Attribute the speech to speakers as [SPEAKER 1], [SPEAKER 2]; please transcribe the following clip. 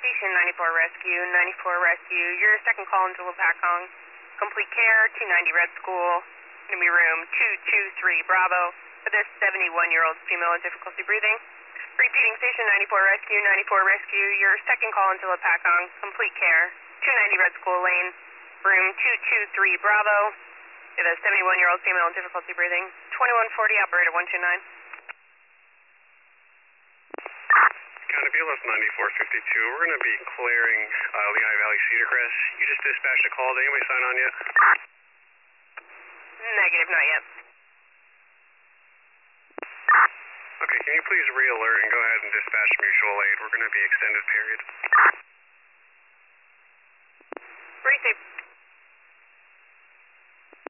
[SPEAKER 1] Station 94 Rescue, 94 Rescue. Your second call into Lopakong. Complete care, 290 Red School. Going to be room 223 Bravo for this 71-year-old female with difficulty breathing. Repeating Station 94 Rescue, 94 Rescue. Your second call into Lopakong. Complete care, 290 Red School Lane. Room 223 Bravo for the 71-year-old female with difficulty breathing. 2140, operator 129.
[SPEAKER 2] County BLS 9452, we're going to be clearing Lehigh Valley Cedar Crest. You just dispatched a call. Did anybody sign on yet?
[SPEAKER 1] Negative, not yet.
[SPEAKER 2] Okay, can you please re-alert and go ahead and dispatch mutual aid? We're going to be extended period.
[SPEAKER 1] Pretty safe.